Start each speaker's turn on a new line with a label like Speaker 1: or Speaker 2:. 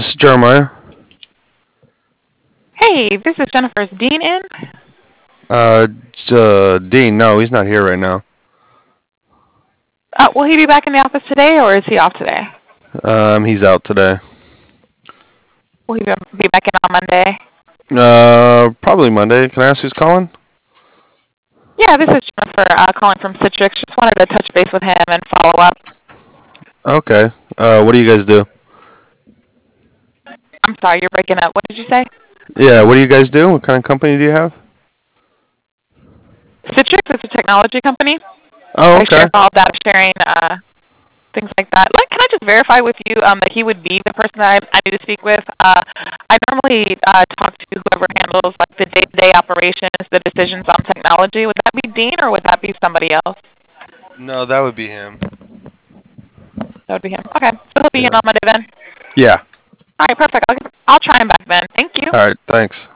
Speaker 1: This is Jeremiah.
Speaker 2: Hey, this is Jennifer. Is Dean in?
Speaker 1: Dean, no, he's not here right now.
Speaker 2: Will he be back in the office today, or is he off today?
Speaker 1: He's out today.
Speaker 2: Will he be back in on Monday?
Speaker 1: Probably Monday. Can I ask who's calling?
Speaker 2: Yeah, this is Jennifer calling from Citrix. Just wanted to touch base with him and follow up.
Speaker 1: Okay. What do you guys do?
Speaker 2: I'm sorry, you're breaking up. What did you say?
Speaker 1: Yeah, what do you guys do? What kind of company do you have?
Speaker 2: Citrix is a technology company.
Speaker 1: Oh,
Speaker 2: I
Speaker 1: okay.
Speaker 2: share all data sharing, things like that. Can I just verify with you that he would be the person that I need to speak with? I normally talk to whoever handles like the day-to-day operations, the decisions on technology. Would that be Dean, or would that be somebody else?
Speaker 1: No, that would be him.
Speaker 2: That would be him. Okay, so he'll be in
Speaker 1: Yeah.
Speaker 2: on Monday then.
Speaker 1: Yeah.
Speaker 2: All right, perfect. I'll try him back then. Thank you.
Speaker 1: All right, thanks.